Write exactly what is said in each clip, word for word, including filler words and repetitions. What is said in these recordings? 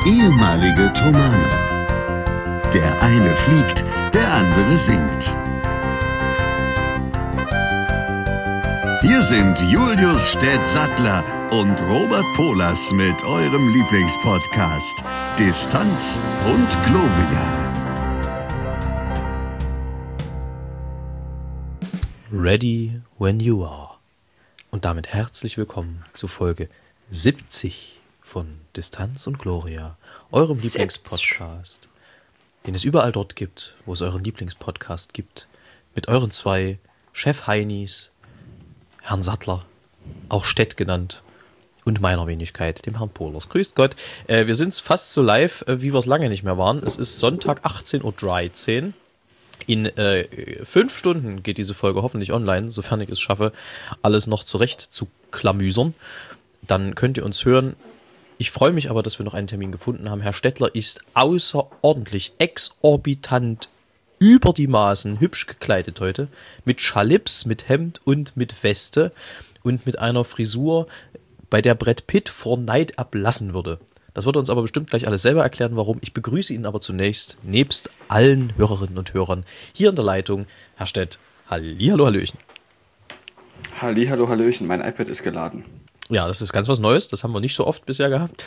ehemalige Tomane. Der eine fliegt, der andere singt. Hier sind Julius Städtsattler und Robert Polas mit eurem Lieblingspodcast Distanz und Globia. Ready when you are. Und damit herzlich willkommen zu Folge siebzig von Distanz und Gloria, eurem Lieblingspodcast, den es überall dort gibt, wo es euren Lieblingspodcast gibt, mit euren zwei Chef-Heinis, Herrn Sattler, auch Städt genannt, und meiner Wenigkeit, dem Herrn Polers. Grüßt Gott. Äh, wir sind fast so live, äh, wie wir es lange nicht mehr waren. Es ist Sonntag achtzehn Uhr dreizehn. In äh, fünf Stunden geht diese Folge hoffentlich online, sofern ich es schaffe, alles noch zurecht zu klamüsern. Dann könnt ihr uns hören. Ich freue mich aber, dass wir noch einen Termin gefunden haben. Herr Städtler ist außerordentlich exorbitant über die Maßen hübsch gekleidet heute. Mit Schalips, mit Hemd und mit Weste und mit einer Frisur, bei der Brad Pitt vor Neid ablassen würde. Das wird uns aber bestimmt gleich alles selber erklären, warum. Ich begrüße ihn aber zunächst, nebst allen Hörerinnen und Hörern, hier in der Leitung, Herr Städt. Hallihallo, Hallöchen. Hallihallo, Hallöchen. Mein iPad ist geladen. Ja, das ist ganz was Neues. Das haben wir nicht so oft bisher gehabt.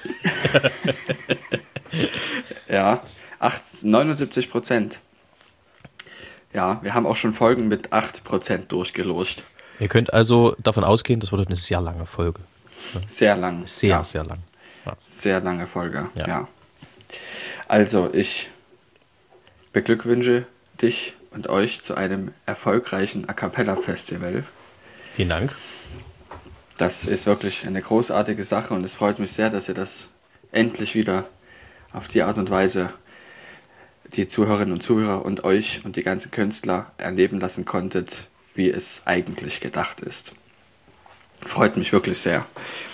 Ja, neunundsiebzig Prozent. Ja, wir haben auch schon Folgen mit acht Prozent durchgelurcht. Ihr könnt also davon ausgehen, das wird eine sehr lange Folge. Sehr lang. Sehr, ja. sehr lang. Ja. Sehr lange Folge, ja. ja. Also, ich beglückwünsche dich und euch zu einem erfolgreichen A Cappella Festival. Vielen Dank. Das ist wirklich eine großartige Sache und es freut mich sehr, dass ihr das endlich wieder auf die Art und Weise die Zuhörerinnen und Zuhörer und euch und die ganzen Künstler erleben lassen konntet, wie es eigentlich gedacht ist. Freut mich wirklich sehr.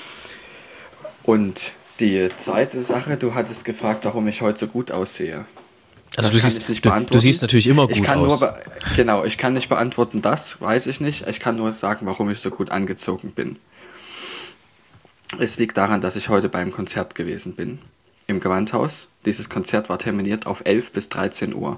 Und die zweite Sache, du hattest gefragt, warum ich heute so gut aussehe. Also das du kann siehst, ich nicht du, beantworten. du siehst natürlich immer gut ich kann aus. Nur, genau, ich kann nicht beantworten, das weiß ich nicht. Ich kann nur sagen, warum ich so gut angezogen bin. Es liegt daran, dass ich heute beim Konzert gewesen bin, im Gewandhaus. Dieses Konzert war terminiert auf elf bis dreizehn Uhr.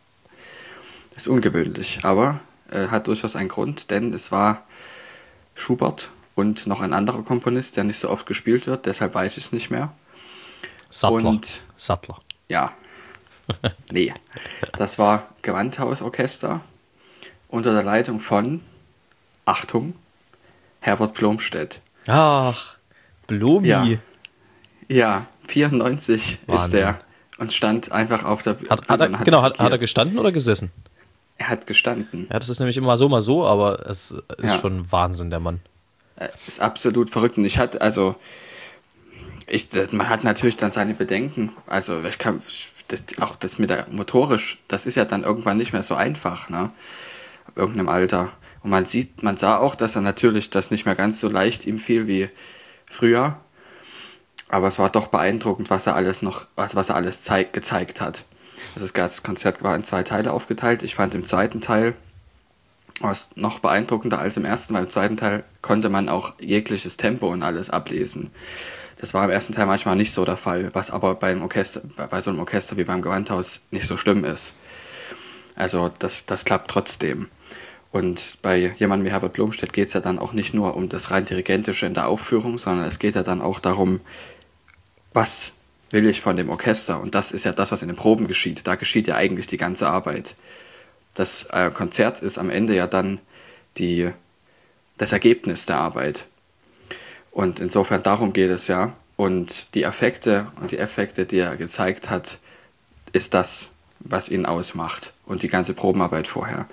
Das ist ungewöhnlich, aber äh, hat durchaus einen Grund, denn es war Schubert und noch ein anderer Komponist, der nicht so oft gespielt wird, deshalb weiß ich es nicht mehr. Sattler. Und Sattler. Ja. Nee. Das war Gewandhausorchester unter der Leitung von, Achtung, Herbert Blomstedt. Ach, Blomi. Ja, ja vierundneunzig Wahnsinn. Ist der und stand einfach auf der Hat, hat er, Bühne. genau, hat, hat er gestanden oder gesessen? Er hat gestanden. Ja, das ist nämlich immer so, mal so, aber es ist Ja. schon Wahnsinn, der Mann. Ist absolut verrückt. Und ich hatte, also, ich, man hat natürlich dann seine Bedenken. Also, ich kann, das, auch das mit der motorisch, das ist ja dann irgendwann nicht mehr so einfach, ne? Ab irgendeinem Alter. Und man sieht, man sah auch, dass er natürlich das nicht mehr ganz so leicht ihm fiel wie früher. Aber es war doch beeindruckend, was er alles noch, was, was er alles zeig, gezeigt hat. Also das Konzert war in zwei Teile aufgeteilt. Ich fand im zweiten Teil war es noch beeindruckender als im ersten, weil im zweiten Teil konnte man auch jegliches Tempo und alles ablesen. Das war im ersten Teil manchmal nicht so der Fall, was aber beim Orchester, bei so einem Orchester wie beim Gewandhaus nicht so schlimm ist. Also das, das klappt trotzdem. Und bei jemandem wie Herbert Blomstedt geht es ja dann auch nicht nur um das rein Dirigentische in der Aufführung, sondern es geht ja dann auch darum, was will ich von dem Orchester? Und das ist ja das, was in den Proben geschieht. Da geschieht ja eigentlich die ganze Arbeit. Das äh, Konzert ist am Ende ja dann die, das Ergebnis der Arbeit. Und insofern darum geht es ja. Und die Effekte und die Effekte, die er gezeigt hat, ist das, was ihn ausmacht. Und die ganze Probenarbeit vorher.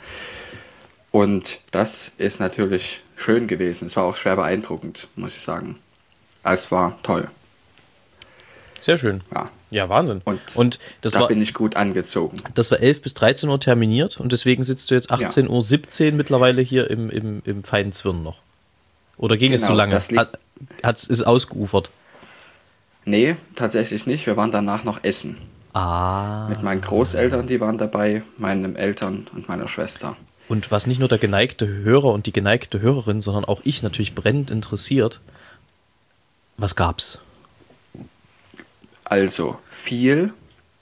Und das ist natürlich schön gewesen. Es war auch schwer beeindruckend, muss ich sagen. Es war toll. Sehr schön. Ja, ja Wahnsinn. Und, und das da war, bin ich gut angezogen. Das war elf bis dreizehn Uhr terminiert und deswegen sitzt du jetzt achtzehn Uhr siebzehn mittlerweile hier im, im, im feinen Zwirn noch. Oder ging Genau, es so lange? das liegt- Hat, hat's, ist ausgeufert? Nee, tatsächlich nicht. Wir waren danach noch essen. Ah. Mit meinen Großeltern, die waren dabei, meinen Eltern und meiner Schwester. Und was nicht nur der geneigte Hörer und die geneigte Hörerin, sondern auch ich natürlich brennend interessiert, was gab's? Also viel.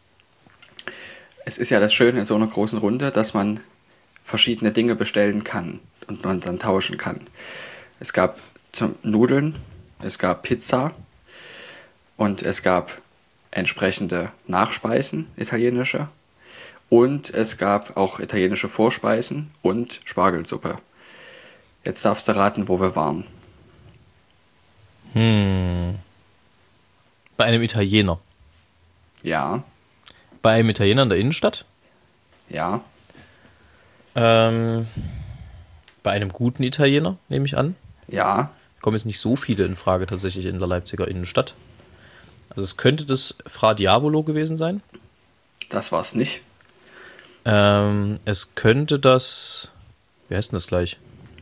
Es ist ja das Schöne in so einer großen Runde, dass man verschiedene Dinge bestellen kann und man dann tauschen kann. Es gab zum Nudeln, es gab Pizza und es gab entsprechende Nachspeisen, italienische. Und es gab auch italienische Vorspeisen und Spargelsuppe. Jetzt darfst du raten, wo wir waren. Hm. Bei einem Italiener. Ja, Bei einem Italiener in der Innenstadt. ja, Ähm, bei einem guten Italiener, nehme ich an. ja, Kommen jetzt nicht so viele in Frage tatsächlich in der Leipziger Innenstadt. Also es könnte das Fra Diavolo gewesen sein. das war's nicht. Ähm, es könnte das, wie heißt denn das gleich?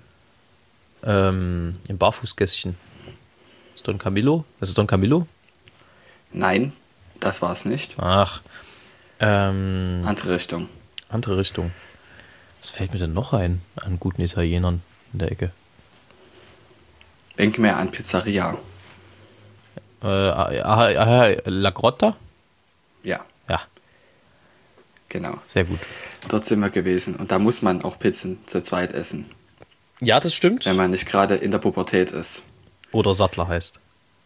Ähm, im Barfußgässchen. Ist Don Camillo? Das ist Don Camillo? Nein, das war's nicht. Ach. Ähm, Andere Richtung. andere Richtung. Was fällt mir denn noch ein an guten Italienern in der Ecke? Denk mehr an Pizzeria. Äh, ah, ah, ah, La Grotta? Ja, Ja, genau. sehr gut. Dort sind wir gewesen. Und da muss man auch Pizzen zu zweit essen, Ja, das stimmt. wenn man nicht gerade in der Pubertät ist. Oder Sattler heißt.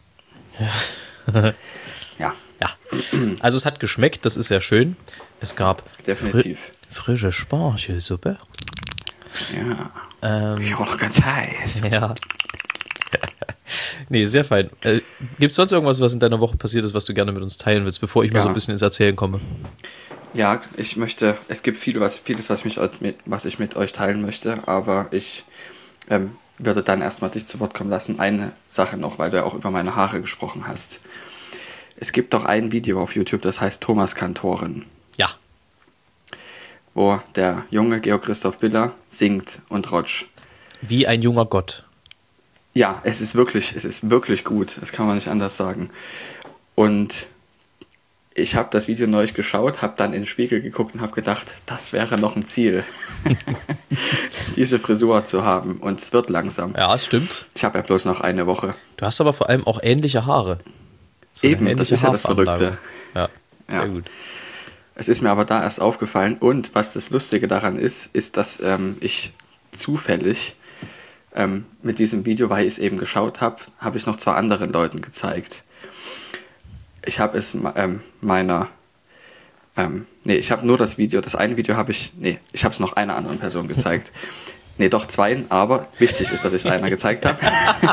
Ja, Ja. Also es hat geschmeckt, das ist sehr schön. Es gab definitiv. fri- frische Spargelsuppe. Ja. Ähm, Ich war noch ganz heiß. ja. Nee, sehr fein. Äh, Gibt es sonst irgendwas, was in deiner Woche passiert ist, was du gerne mit uns teilen willst, bevor ich mal Ja. so ein bisschen ins Erzählen komme? Ja, ich möchte, es gibt viel, was, vieles, was, mich, mit- was ich mit euch teilen möchte, aber ich ähm, würde dann erstmal dich zu Wort kommen lassen. Eine Sache noch, weil du ja auch über meine Haare gesprochen hast. Es gibt doch ein Video auf YouTube, das heißt Thomas Kantoren, Ja. wo der junge Georg Christoph Biller singt und rotsch. Wie ein junger Gott. Ja, es ist wirklich, es ist wirklich gut, das kann man nicht anders sagen. Und ich habe das Video neulich geschaut, habe dann in den Spiegel geguckt und habe gedacht, das wäre noch ein Ziel, diese Frisur zu haben. Und es wird langsam. Ja, es stimmt. Ich habe ja bloß noch eine Woche. Du hast aber vor allem auch ähnliche Haare. So eine Eben, das ähnliche ist ja das Haarveranlagung. Verrückte. Ja, Ja. sehr gut. Es ist mir aber da erst aufgefallen. Und was das Lustige daran ist, ist, dass ähm, ich zufällig ähm, mit diesem Video, weil ich es eben geschaut habe, habe ich noch zwei anderen Leuten gezeigt. Ich habe es ähm, meiner, ähm, nee, ich habe nur das Video, das eine Video habe ich, nee, ich habe es noch einer anderen Person gezeigt. Nee, doch zweien, aber wichtig ist, dass ich es einer gezeigt habe.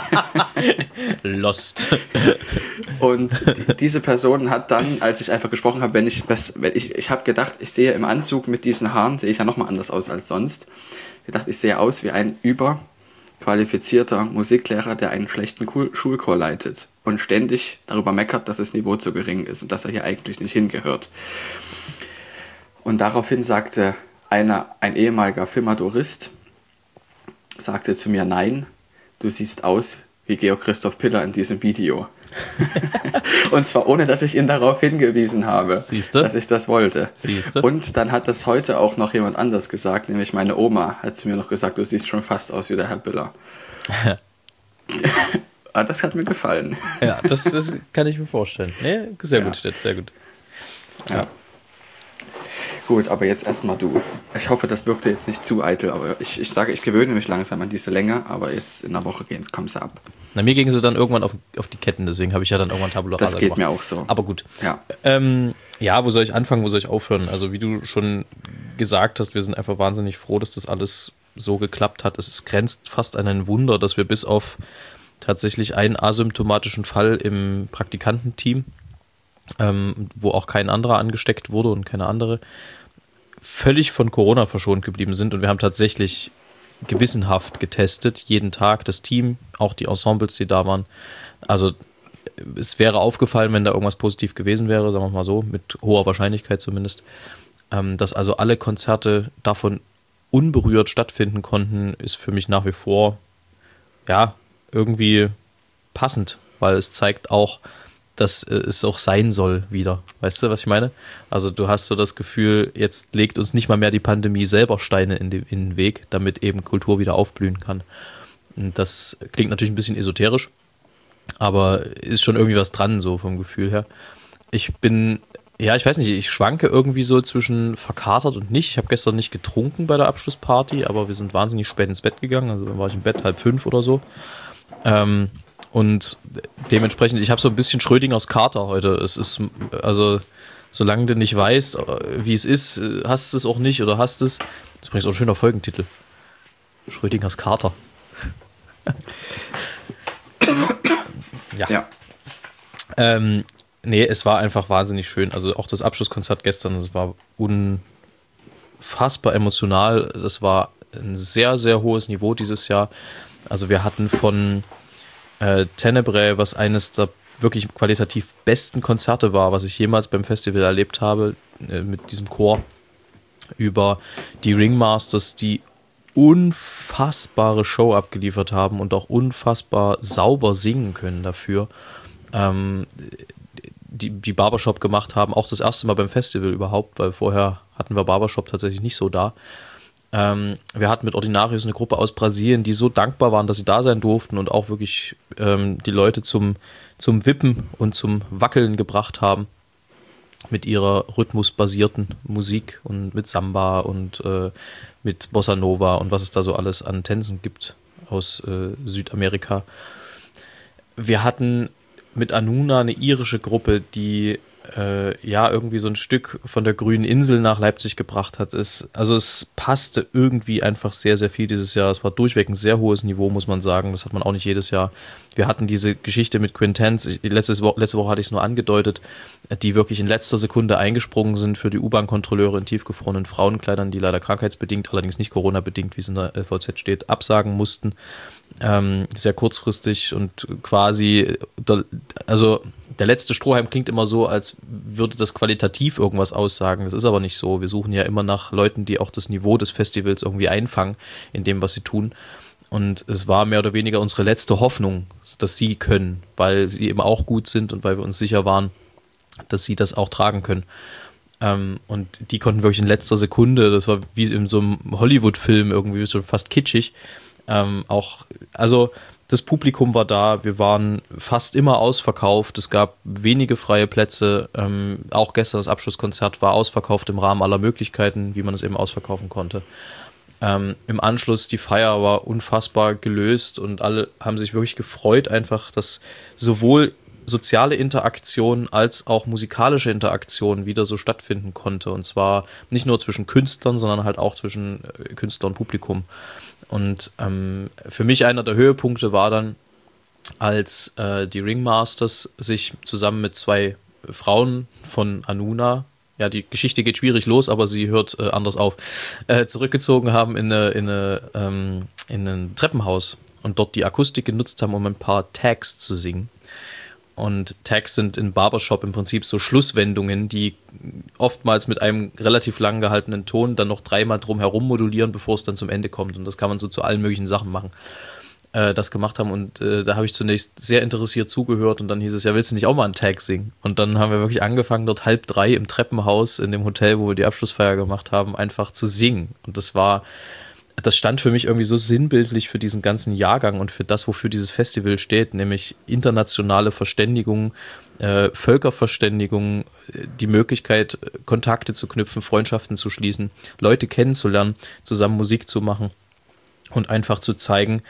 Lost. Und die, diese Person hat dann, als ich einfach gesprochen habe, wenn ich, wenn ich, ich habe gedacht, ich sehe im Anzug mit diesen Haaren, sehe ich ja nochmal anders aus als sonst. Ich dachte, ich sehe aus wie ein überqualifizierter Musiklehrer, der einen schlechten Kul- Schulchor leitet und ständig darüber meckert, dass das Niveau zu gering ist und dass er hier eigentlich nicht hingehört. Und daraufhin sagte einer, ein ehemaliger Filmadorist, sagte zu mir, nein, du siehst aus wie Georg Christoph Biller in diesem Video. Und zwar ohne, dass ich ihn darauf hingewiesen habe, Siehste? dass ich das wollte. Siehste? Und dann hat das heute auch noch jemand anders gesagt, nämlich meine Oma hat zu mir noch gesagt, du siehst schon fast aus wie der Herr Biller. Ah, das hat mir gefallen. Ja, das, das kann ich mir vorstellen. Nee, sehr Ja. gut, Stett, sehr gut. Ja. Gut, aber jetzt erstmal du. Ich hoffe, das wirkte jetzt nicht zu eitel, aber ich, ich sage, ich gewöhne mich langsam an diese Länge, aber jetzt in der Woche gehen, kommst du ab. Na, mir gingen sie dann irgendwann auf, auf die Ketten, deswegen habe ich ja dann irgendwann Tabula Das Rasa geht gemacht. mir auch so. Aber gut. Ja. Ähm, ja, wo soll ich anfangen, wo soll ich aufhören? Also wie du schon gesagt hast, wir sind einfach wahnsinnig froh, dass das alles so geklappt hat. Es grenzt fast an ein Wunder, dass wir bis auf tatsächlich einen asymptomatischen Fall im Praktikantenteam, ähm, wo auch kein anderer angesteckt wurde und keine andere, völlig von Corona verschont geblieben sind. Und wir haben tatsächlich gewissenhaft getestet, jeden Tag das Team, auch die Ensembles, die da waren. Also es wäre aufgefallen, wenn da irgendwas positiv gewesen wäre, sagen wir mal so, mit hoher Wahrscheinlichkeit zumindest, ähm, dass also alle Konzerte davon unberührt stattfinden konnten, ist für mich nach wie vor ja irgendwie passend, weil es zeigt auch, dass äh, es auch sein soll wieder. Weißt du, was ich meine? Also du hast so das Gefühl, jetzt legt uns nicht mal mehr die Pandemie selber Steine in, die, in den Weg, damit eben Kultur wieder aufblühen kann. Und das klingt natürlich ein bisschen esoterisch, aber ist schon irgendwie was dran, so vom Gefühl her. ich bin, ja, ich weiß nicht, ich schwanke irgendwie so zwischen verkatert und nicht. Ich habe gestern nicht getrunken bei der Abschlussparty, aber wir sind wahnsinnig spät ins Bett gegangen. Also dann war ich im Bett halb fünf oder so. Ähm, und dementsprechend, ich habe so ein bisschen Schrödingers Kater heute. Es ist, also, solange du nicht weißt, wie es ist, hast du es auch nicht oder hast es. Das ist übrigens auch ein schöner Folgentitel. Schrödingers Kater. ja. Ja. Ähm, nee, es war einfach wahnsinnig schön. Also auch das Abschlusskonzert gestern, das war unfassbar emotional. Das war ein sehr, sehr hohes Niveau dieses Jahr. Also wir hatten von äh, Tenebrae, was eines der wirklich qualitativ besten Konzerte war, was ich jemals beim Festival erlebt habe, äh, mit diesem Chor, über die Ringmasters, die unfassbare Show abgeliefert haben und auch unfassbar sauber singen können dafür. Ähm, die, die Barbershop gemacht haben, auch das erste Mal beim Festival überhaupt, weil vorher hatten wir Barbershop tatsächlich nicht so da. Ähm, wir hatten mit Ordinarius eine Gruppe aus Brasilien, die so dankbar waren, dass sie da sein durften und auch wirklich ähm, die Leute zum, zum Wippen und zum Wackeln gebracht haben mit ihrer rhythmusbasierten Musik und mit Samba und äh, mit Bossa Nova und was es da so alles an Tänzen gibt aus äh, Südamerika. Wir hatten mit Anuna eine irische Gruppe, die äh, ja irgendwie so ein Stück von der grünen Insel nach Leipzig gebracht hat. Es, also es passte irgendwie einfach sehr, sehr viel dieses Jahr. Es war durchweg ein sehr hohes Niveau, muss man sagen. Das hat man auch nicht jedes Jahr. Wir hatten diese Geschichte mit Quintenz, letzte Woche, letzte Woche hatte ich es nur angedeutet, die wirklich in letzter Sekunde eingesprungen sind für die U-Bahn-Kontrolleure in tiefgefrorenen Frauenkleidern, die leider krankheitsbedingt, allerdings nicht Corona-bedingt, wie es in der L V Z steht, absagen mussten. Ähm, sehr kurzfristig und quasi, der, also der letzte Strohhalm klingt immer so, als würde das qualitativ irgendwas aussagen. Das ist aber nicht so. Wir suchen ja immer nach Leuten, die auch das Niveau des Festivals irgendwie einfangen in dem, was sie tun. Und es war mehr oder weniger unsere letzte Hoffnung, dass sie können, weil sie eben auch gut sind und weil wir uns sicher waren, dass sie das auch tragen können. Ähm, und die konnten wirklich in letzter Sekunde, das war wie in so einem Hollywood-Film irgendwie schon fast kitschig, ähm, auch, also das Publikum war da, wir waren fast immer ausverkauft, es gab wenige freie Plätze, ähm, auch gestern das Abschlusskonzert war ausverkauft im Rahmen aller Möglichkeiten, wie man es eben ausverkaufen konnte. Ähm, im Anschluss, die Feier war unfassbar gelöst und alle haben sich wirklich gefreut einfach, dass sowohl soziale Interaktion als auch musikalische Interaktion wieder so stattfinden konnte. Und zwar nicht nur zwischen Künstlern, sondern halt auch zwischen äh, Künstler und Publikum. Und ähm, für mich einer der Höhepunkte war dann, als äh, die Ringmasters sich zusammen mit zwei Frauen von Anuna, ja, die Geschichte geht schwierig los, aber sie hört äh, anders auf, äh, zurückgezogen haben in, eine, in, eine, ähm, in ein Treppenhaus und dort die Akustik genutzt haben, um ein paar Tags zu singen. Und Tags sind in Barbershop im Prinzip so Schlusswendungen, die oftmals mit einem relativ lang gehaltenen Ton dann noch dreimal drum herum modulieren, bevor es dann zum Ende kommt. Und das kann man so zu allen möglichen Sachen machen. Äh, das gemacht haben und äh, da habe ich zunächst sehr interessiert zugehört und dann hieß es, ja, willst du nicht auch mal einen Tag singen? Und dann haben wir wirklich angefangen, dort halb drei im Treppenhaus in dem Hotel, wo wir die Abschlussfeier gemacht haben, einfach zu singen. Und das war... Das stand für mich irgendwie so sinnbildlich für diesen ganzen Jahrgang und für das, wofür dieses Festival steht, nämlich internationale Verständigung, äh, Völkerverständigung, die Möglichkeit, Kontakte zu knüpfen, Freundschaften zu schließen, Leute kennenzulernen, zusammen Musik zu machen und einfach zu zeigen,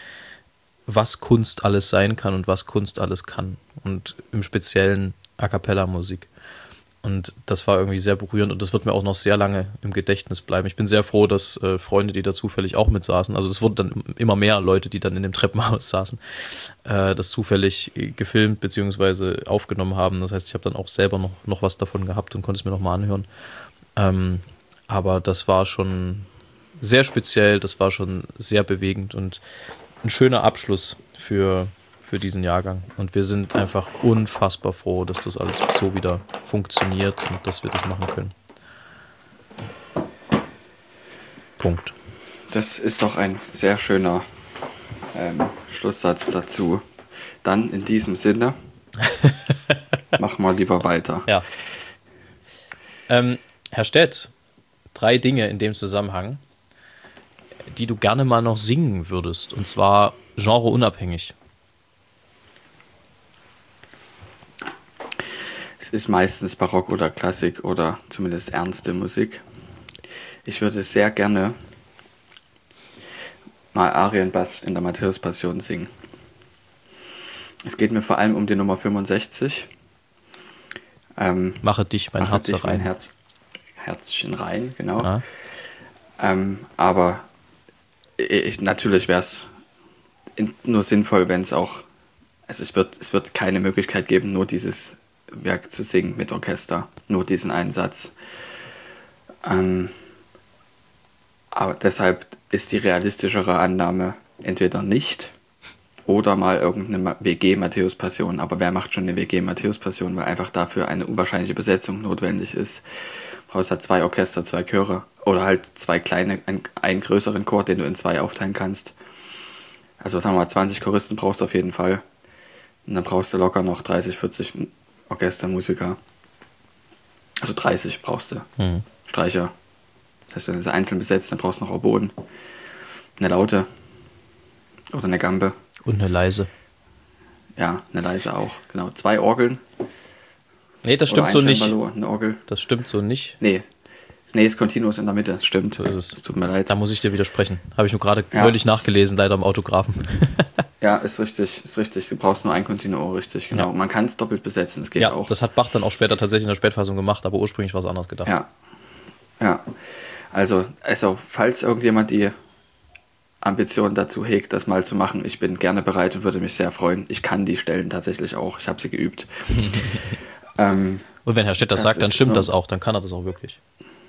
was Kunst alles sein kann und was Kunst alles kann. Und im Speziellen A-Cappella-Musik. Und das war irgendwie sehr berührend und das wird mir auch noch sehr lange im Gedächtnis bleiben. Ich bin sehr froh, dass äh, Freunde, die da zufällig auch mit saßen, also es wurden dann immer mehr Leute, die dann in dem Treppenhaus saßen, äh, das zufällig gefilmt bzw. aufgenommen haben. Das heißt, ich habe dann auch selber noch, noch was davon gehabt und konnte es mir nochmal anhören. Ähm, aber das war schon sehr speziell, das war schon sehr bewegend und ein schöner Abschluss für... für diesen Jahrgang. Und wir sind einfach unfassbar froh, dass das alles so wieder funktioniert und dass wir das machen können. Punkt. Das ist doch ein sehr schöner ähm, Schlusssatz dazu. Dann in diesem Sinne machen wir lieber weiter. Ja. Ähm, Herr Stett, drei Dinge in dem Zusammenhang, die du gerne mal noch singen würdest, und zwar genreunabhängig. es ist meistens Barock oder Klassik oder zumindest ernste Musik. Ich würde sehr gerne mal Arienbass in der Matthäus-Passion singen. Es geht mir vor allem um die Nummer fünfundsechzig. Ähm, Mache dich mein mache Herz dich rein. mein Herz, Herzchen rein, genau. Ah. Ähm, aber ich, natürlich wäre es nur sinnvoll, wenn es auch, also es wird, es wird keine Möglichkeit geben, nur dieses Werk zu singen mit Orchester, nur diesen einen Satz. Ähm, aber deshalb ist die realistischere Annahme entweder nicht oder mal irgendeine W G-Matthäus-Passion. Aber wer macht schon eine W G-Matthäus-Passion, weil einfach dafür eine unwahrscheinliche Besetzung notwendig ist. Du brauchst halt zwei Orchester, zwei Chöre oder halt zwei kleine, einen, einen größeren Chor, den du in zwei aufteilen kannst. Also sagen wir mal, zwanzig Choristen brauchst du auf jeden Fall. Und dann brauchst du locker noch dreißig, vierzig Orchestermusiker. Also dreißig brauchst du. Mhm. Streicher. Das heißt, wenn du sie einzeln besetzt, dann brauchst du noch Oboen, eine Laute oder eine Gambe. Und eine leise. Ja, eine leise auch. Genau. Zwei Orgeln. Nee, das Oder stimmt so ein nicht. Cembalo, eine Orgel. Das stimmt so nicht. Nee. Nee, ist Continuous in der Mitte. Das stimmt. So ist es. Das tut mir leid. Da muss ich dir widersprechen. Habe ich nur gerade Ja. neulich nachgelesen, leider im Autografen. Ja, ist richtig. Ist richtig. Du brauchst nur ein Continuo, richtig. Genau. Ja. Man kann es doppelt besetzen. Das geht Ja, auch. das hat Bach dann auch später tatsächlich in der Spätfassung gemacht, aber ursprünglich war es anders gedacht. Ja. Ja. Also, also, falls irgendjemand die Ambition dazu hegt, das mal zu machen, ich bin gerne bereit und würde mich sehr freuen. Ich kann die Stellen tatsächlich auch. Ich habe sie geübt. ähm, Und wenn Herr Stett das, Das sagt, dann ist stimmt nur- das auch, dann kann er das auch wirklich.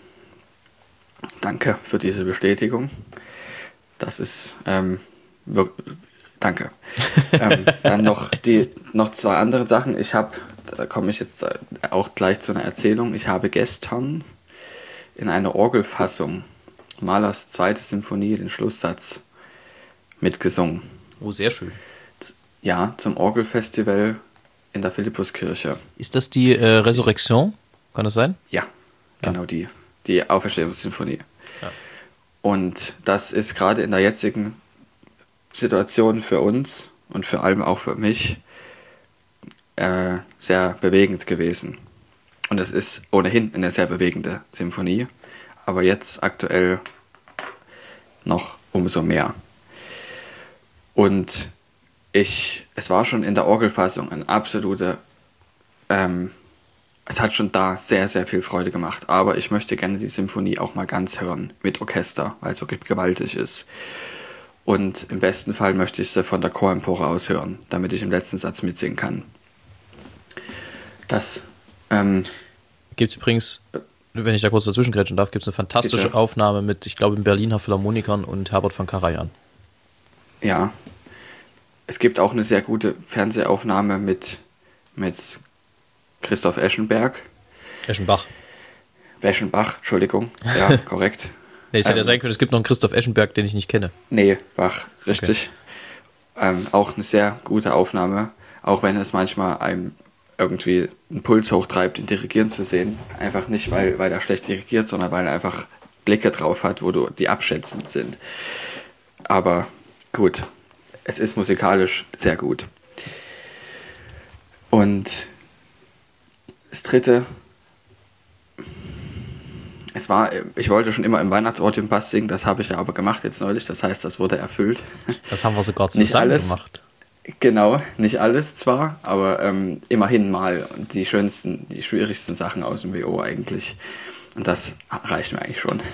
Danke für diese Bestätigung. Das ist ähm, wirk- danke. ähm, dann noch die noch zwei andere Sachen. Ich habe, da komme ich jetzt auch gleich zu einer Erzählung. Ich habe gestern in einer Orgelfassung Mahlers zweite Symphonie, den Schlusssatz, mitgesungen. Oh, sehr schön. Ja, zum Orgelfestival in der Philippuskirche. Ist das die äh, Resurrection? Kann das sein? Ja, genau die. Die Auferstehungssymphonie. Ja. Und das ist gerade in der jetzigen Situation für uns und vor allem auch für mich äh, sehr bewegend gewesen. Und es ist ohnehin eine sehr bewegende Symphonie, aber jetzt aktuell noch umso mehr. Und ich, es war schon in der Orgelfassung ein absoluter, ähm, es hat schon da sehr, sehr viel Freude gemacht, aber ich möchte gerne die Symphonie auch mal ganz hören mit Orchester, weil es wirklich gewaltig ist. Und im besten Fall möchte ich sie von der Chorempore aus hören, damit ich im letzten Satz mitsingen kann. Das, ähm, Gibt es übrigens, wenn ich da kurz dazwischen grätschen darf, gibt es eine fantastische Bitte. Aufnahme mit, ich glaube, den Berliner Philharmonikern und Herbert von Karajan. ja, es gibt auch eine sehr gute Fernsehaufnahme mit, mit Christoph Eschenberg. Eschenbach. Weschenbach, Entschuldigung, ja, korrekt. Nee, es hätte ja Ähm, sein können, es gibt noch einen Christoph Eschenberg, den ich nicht kenne. Nee, Bach, richtig. Ähm, auch eine sehr gute Aufnahme, auch wenn es manchmal einem irgendwie einen Puls hochtreibt, ihn dirigieren zu sehen. Einfach nicht, weil, weil er schlecht dirigiert, sondern weil er einfach Blicke drauf hat, wo du, die abschätzend sind. Aber gut, es ist musikalisch sehr gut. Und das dritte, es war, ich wollte schon immer im Weihnachtsort im Bass singen, das habe ich ja aber gemacht jetzt neulich, das heißt, das wurde erfüllt. Das haben wir sogar Nicht zusammen alles. gemacht. Genau, nicht alles zwar, aber ähm, immerhin mal und die schönsten, die schwierigsten Sachen aus dem W O eigentlich. Und das reicht mir eigentlich schon.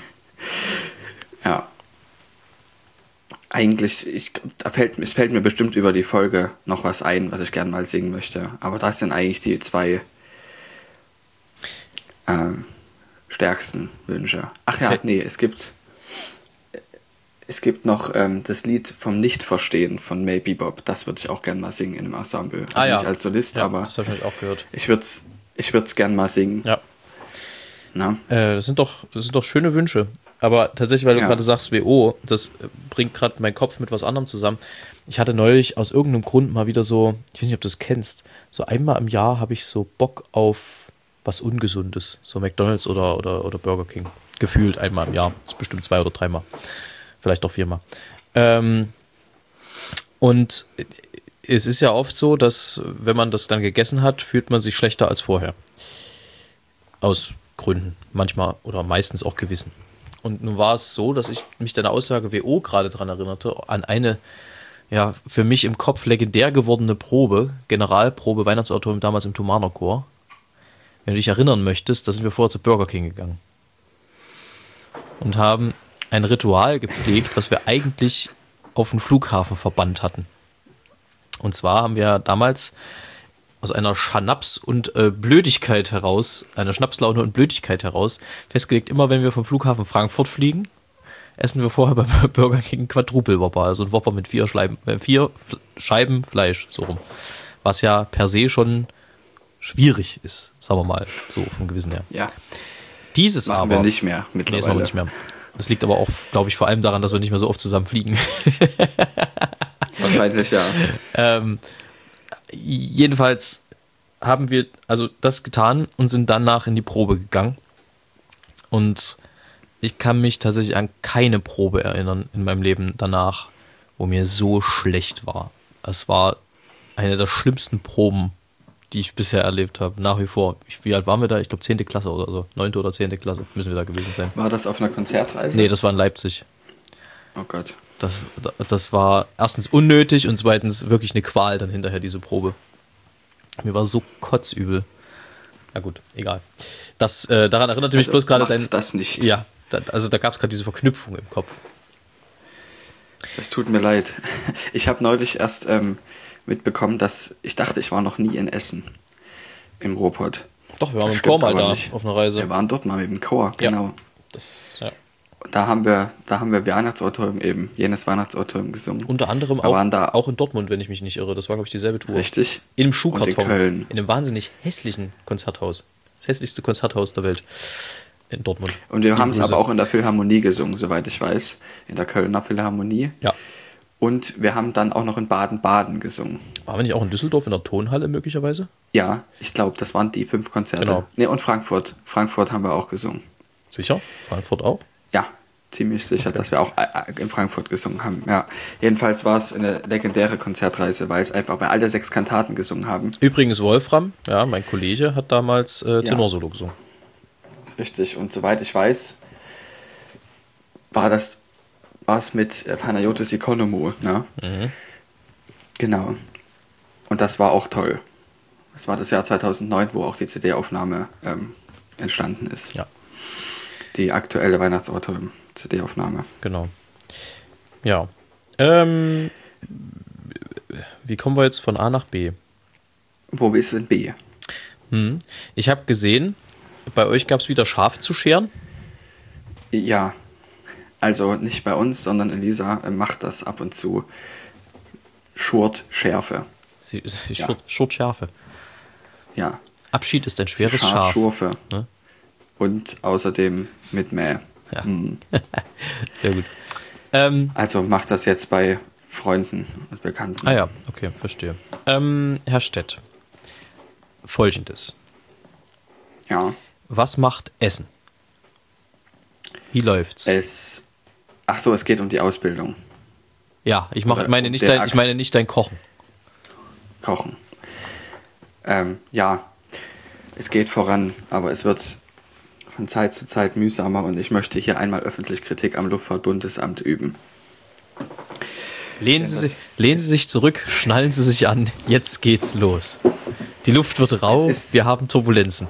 Ja. Eigentlich, ich, da fällt, es fällt mir bestimmt über die Folge noch was ein, was ich gerne mal singen möchte. Aber das sind eigentlich die zwei ähm, stärksten Wünsche. Ach ja, Fällt- nee, es gibt es gibt noch ähm, das Lied vom Nichtverstehen von May Bebop. Das würde ich auch gerne mal singen in einem Ensemble. Also Ah, ja. nicht als Solist, Ja, aber das habe ich auch gehört. ich würde es ich würd's gerne mal singen. Ja. Na? Äh, das sind doch, das sind doch schöne Wünsche. Aber tatsächlich, weil du Ja. gerade sagst W O, das äh, bringt gerade meinen Kopf mit was anderem zusammen. Ich hatte neulich aus irgendeinem Grund mal wieder so, ich weiß nicht, ob du das kennst, so einmal im Jahr habe ich so Bock auf was Ungesundes. So McDonald's oder, oder, oder Burger King. Gefühlt einmal im Jahr. Das ist bestimmt zwei oder dreimal. Vielleicht auch viermal. Ähm, und es ist ja oft so, dass wenn man das dann gegessen hat, fühlt man sich schlechter als vorher. Aus Gründen. Manchmal oder meistens auch Gewissen. Und nun war es so, dass ich mich deiner Aussage W O gerade daran erinnerte, an eine, ja, für mich im Kopf legendär gewordene Probe, Generalprobe Weihnachtsauditorium damals im Thomaner Chor. Wenn du dich erinnern möchtest, da sind wir vorher zu Burger King gegangen. Und haben ein Ritual gepflegt, was wir eigentlich auf dem Flughafen verbannt hatten. Und zwar haben wir damals aus einer Schnaps- und äh, Blödigkeit heraus, einer Schnapslaune und Blödigkeit heraus, festgelegt, immer wenn wir vom Flughafen Frankfurt fliegen, essen wir vorher beim Burger King Quadruple Whopper, also ein Whopper mit vier, Schleiben, äh, vier Scheiben Fleisch, so rum. Was ja per se schon schwierig ist, sagen wir mal, so vom Gewissen her. Ja. Dieses machen aber... wir nicht mehr Nee, das mittlerweile. machen wir nicht mehr. Das liegt aber auch, glaube ich, vor allem daran, dass wir nicht mehr so oft zusammen fliegen. Wahrscheinlich, ja. ähm, jedenfalls haben wir also das getan und sind danach in die Probe gegangen. Und ich kann mich tatsächlich an keine Probe erinnern in meinem Leben danach, wo mir so schlecht war. Es war eine der schlimmsten Proben, die ich bisher erlebt habe, nach wie vor. Ich, wie alt waren wir da? Ich glaube zehnte Klasse oder so. neunte oder zehnte Klasse müssen wir da gewesen sein. War das auf einer Konzertreise? Nee, das war in Leipzig. Oh Gott. Das, das war erstens unnötig und zweitens wirklich eine Qual dann hinterher, diese Probe. Mir war so kotzübel. Na gut, egal. Das, äh, daran erinnerte mich Also bloß gerade macht dein... das nicht. Ja, da, also da gab es gerade diese Verknüpfung im Kopf. Das tut mir leid. Ich habe neulich erst ähm, mitbekommen, dass ich dachte, ich war noch nie in Essen. Im Ruhrpott. Doch, wir waren Das im Chor stimmt mal aber da nicht. auf einer Reise. Wir waren dort mal mit dem Chor, Ja. genau. Das, ja. Da haben wir, da haben wir Weihnachtsauditorium eben, jenes Weihnachtsauditorium gesungen. Unter anderem Wir auch, waren da auch in Dortmund, wenn ich mich nicht irre. Das war, glaube ich, dieselbe Tour. Richtig. In einem Und Schuhkarton. in Köln. In einem wahnsinnig hässlichen Konzerthaus. Das hässlichste Konzerthaus der Welt. In Dortmund. Und wir Liebe haben es Grüße. aber auch in der Philharmonie gesungen, soweit ich weiß. In der Kölner Philharmonie. Ja. Und wir haben dann auch noch in Baden-Baden gesungen. Waren wir nicht auch in Düsseldorf in der Tonhalle möglicherweise? Ja, ich glaube, das waren die fünf Konzerte. Genau. Nee, und Frankfurt. Frankfurt haben wir auch gesungen. Sicher? Frankfurt auch? Ja, ziemlich sicher, dass wir auch äh, in Frankfurt gesungen haben. Ja. Jedenfalls war es eine legendäre Konzertreise, weil es einfach, weil alle sechs Kantaten gesungen haben. Übrigens Wolfram, ja, mein Kollege, hat damals äh, Ja. Tenorsolo gesungen. Richtig. Und soweit ich weiß, war das was mit äh, Panayotis Economou, ne? Mhm. Genau. Und das war auch toll. Das war das Jahr zweitausendneun, wo auch die C D-Aufnahme ähm, entstanden ist. Ja. Die aktuelle Weihnachtsauditorium-C D-Aufnahme. Genau. Ja. Ähm, wie kommen wir jetzt von A nach B? Wo ist denn B? Hm. Ich habe gesehen, bei euch gab es wieder Schafe zu scheren. Ja, also nicht bei uns, sondern Elisa äh, macht das ab und zu. Schurt Schärfe. Sie, sie Ja. schurt, schurt Schafe. Ja. Abschied ist ein schweres Schart Schaf. Schurfe. Ne? Und außerdem mit Mäh. Ja. Hm. Sehr gut. Ähm, Also macht das jetzt bei Freunden und Bekannten. ah ja, okay, verstehe. Ähm, Herr Stett, Folgendes. Ja. Was macht Essen? Wie läuft's? Es. Ach so, es geht um die Ausbildung. ja, ich, mach, oder meine um nicht den dein, ich Akt. meine nicht dein Kochen. Kochen. Ähm, ja, es geht voran, aber es wird von Zeit zu Zeit mühsamer und ich möchte hier einmal öffentlich Kritik am Luftfahrtbundesamt üben. Lehnen Denn Sie, das- sich, lehnen Sie sich zurück, schnallen Sie sich an, jetzt geht's los. Die Luft wird rau, Es ist- wir haben Turbulenzen.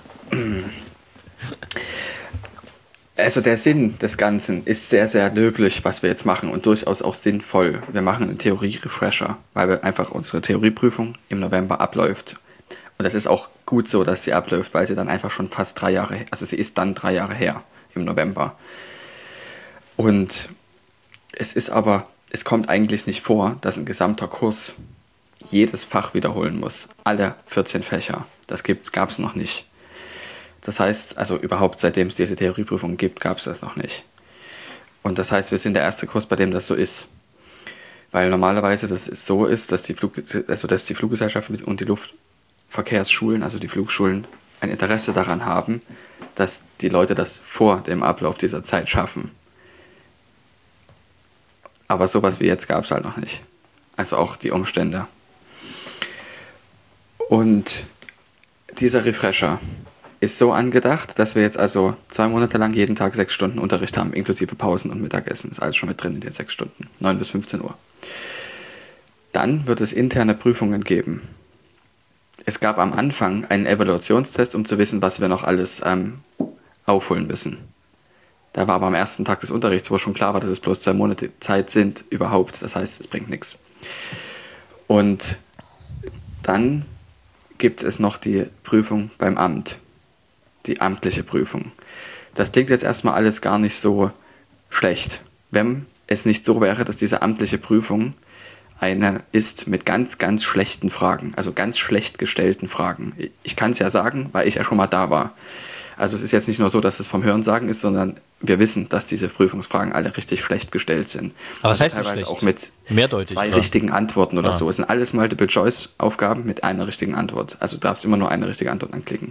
Also der Sinn des Ganzen ist sehr, sehr löblich, was wir jetzt machen und durchaus auch sinnvoll. Wir machen einen Theorie-Refresher, weil wir einfach unsere Theorieprüfung im November abläuft. Und das ist auch gut so, dass sie abläuft, weil sie dann einfach schon fast drei Jahre, also sie ist dann drei Jahre her im November. Und es ist aber, es kommt eigentlich nicht vor, dass ein gesamter Kurs jedes Fach wiederholen muss. Alle vierzehn Fächer. Das gab es noch nicht. Das heißt, also überhaupt seitdem es diese Theorieprüfung gibt, gab es das noch nicht. Und das heißt, wir sind der erste Kurs, bei dem das so ist. Weil normalerweise das ist so ist, dass die, Flug, also dass die Fluggesellschaft und die Luftverkehrsschulen, also die Flugschulen, ein Interesse daran haben, dass die Leute das vor dem Ablauf dieser Zeit schaffen. Aber sowas wie jetzt gab es halt noch nicht. Also auch die Umstände Und dieser Refresher ist so angedacht, dass wir jetzt also zwei Monate lang jeden Tag sechs Stunden Unterricht haben, inklusive Pausen und Mittagessen. Ist alles schon mit drin in den sechs Stunden, neun bis fünfzehn Uhr. Dann wird es interne Prüfungen geben. Es gab am Anfang einen Evaluationstest, um zu wissen, was wir noch alles ähm, aufholen müssen. Da war aber am ersten Tag des Unterrichts, wo schon klar war, dass es bloß zwei Monate Zeit sind überhaupt. Das heißt, es bringt nichts. Und dann gibt es noch die Prüfung beim Amt. Die amtliche Prüfung. Das klingt jetzt erstmal alles gar nicht so schlecht, wenn es nicht so wäre, dass diese amtliche Prüfung eine ist mit ganz, ganz schlechten Fragen, also ganz schlecht gestellten Fragen. Ich kann es ja sagen, weil ich ja schon mal da war. Also es ist jetzt nicht nur so, dass es vom Hörensagen ist, sondern wir wissen, dass diese Prüfungsfragen alle richtig schlecht gestellt sind. Aber was also heißt teilweise schlecht? auch mit Mehrdeutig, zwei oder? richtigen Antworten oder Ah. so. Es sind alles Multiple-Choice-Aufgaben mit einer richtigen Antwort. Also du darfst immer nur eine richtige Antwort anklicken.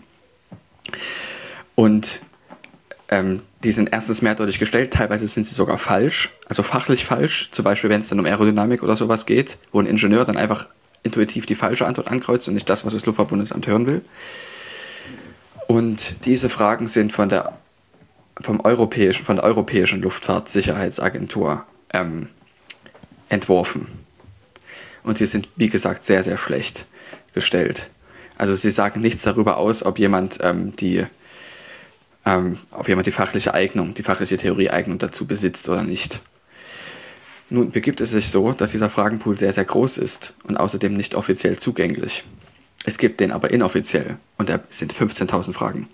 Und ähm, die sind erstens mehrdeutig gestellt, teilweise sind sie sogar falsch, also fachlich falsch. Zum Beispiel, wenn es dann um Aerodynamik oder sowas geht, wo ein Ingenieur dann einfach intuitiv die falsche Antwort ankreuzt und nicht das, was das Luftfahrtbundesamt hören will. Und diese Fragen sind von der, vom europäischen, von der Europäischen Luftfahrtsicherheitsagentur ähm, entworfen. Und sie sind, wie gesagt, sehr, sehr schlecht gestellt. Also sie sagen nichts darüber aus, ob jemand ähm, die ähm, ob jemand die fachliche Eignung, die fachliche Theorieeignung dazu besitzt oder nicht. Nun begibt es sich so, dass dieser Fragenpool sehr, sehr groß ist und außerdem nicht offiziell zugänglich. Es gibt den aber inoffiziell und es sind fünfzehntausend Fragen.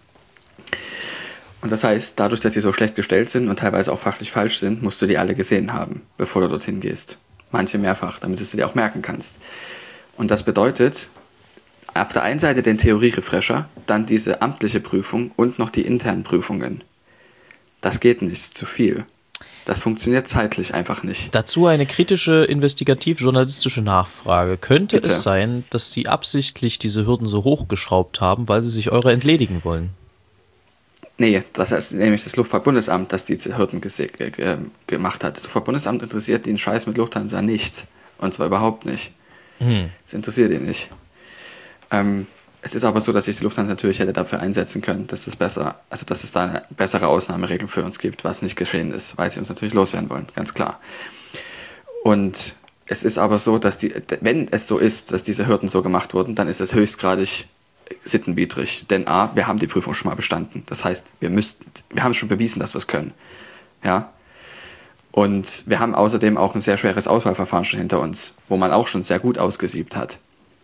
Und das heißt, dadurch, dass sie so schlecht gestellt sind und teilweise auch fachlich falsch sind, musst du die alle gesehen haben, bevor du dorthin gehst. Manche mehrfach, damit du sie dir auch merken kannst. Und das bedeutet, auf der einen Seite den Theorie-Refresher, dann diese amtliche Prüfung und noch die internen Prüfungen. Das geht nicht, zu viel. Das funktioniert zeitlich einfach nicht. Dazu eine kritische, investigativ-journalistische Nachfrage. Könnte Bitte. es sein, dass Sie absichtlich diese Hürden so hochgeschraubt haben, weil Sie sich eurer entledigen wollen? Nee, das ist nämlich das Luftfahrtbundesamt, das diese Hürden gese- ge- ge- gemacht hat. Das Luftfahrtbundesamt interessiert den Scheiß mit Lufthansa nicht. Und zwar überhaupt nicht. Hm. Das interessiert ihn nicht. Ähm, es ist aber so, dass sich die Lufthansa natürlich hätte dafür einsetzen können, dass es besser, also dass es da eine bessere Ausnahmeregelung für uns gibt, was nicht geschehen ist, weil sie uns natürlich loswerden wollen, ganz klar. Und es ist aber so, dass die, wenn es so ist, dass diese Hürden so gemacht wurden, dann ist es höchstgradig sittenwidrig. Denn A, wir haben die Prüfung schon mal bestanden. Das heißt, wir müssten, wir haben schon bewiesen, dass wir es können. Ja. Und wir haben außerdem auch ein sehr schweres Auswahlverfahren schon hinter uns, wo man auch schon sehr gut ausgesiebt hat.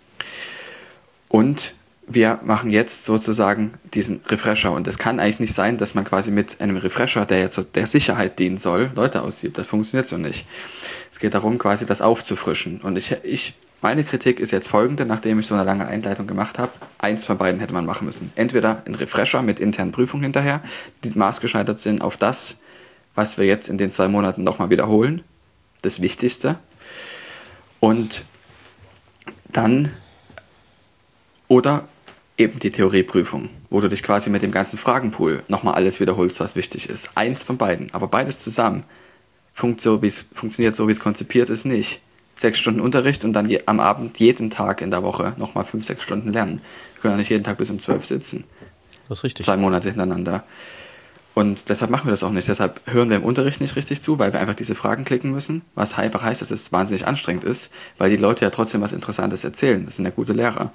Und wir machen jetzt sozusagen diesen Refresher. Und es kann eigentlich nicht sein, dass man quasi mit einem Refresher, der jetzt der Sicherheit dienen soll, Leute aussiebt. Das funktioniert so nicht. Es geht darum, quasi das aufzufrischen. Und ich, ich, meine Kritik ist jetzt folgende, nachdem ich so eine lange Einleitung gemacht habe. Eins von beiden hätte man machen müssen. Entweder ein Refresher mit internen Prüfungen hinterher, die maßgeschneidert sind auf das, was wir jetzt in den zwei Monaten nochmal wiederholen. Das Wichtigste. Und dann oder eben die Theorieprüfung, wo du dich quasi mit dem ganzen Fragenpool nochmal alles wiederholst, was wichtig ist. Eins von beiden, aber beides zusammen funkt so, wie's, funktioniert so, wie es konzipiert ist, nicht. Sechs Stunden Unterricht und dann je, am Abend jeden Tag in der Woche nochmal fünf, sechs Stunden lernen. Wir können ja nicht jeden Tag bis um zwölf sitzen. Das ist richtig. Zwei Monate hintereinander. Und deshalb machen wir das auch nicht. Deshalb hören wir im Unterricht nicht richtig zu, weil wir einfach diese Fragen klicken müssen, was einfach heißt, dass es wahnsinnig anstrengend ist, weil die Leute ja trotzdem was Interessantes erzählen. Das sind ja gute Lehrer.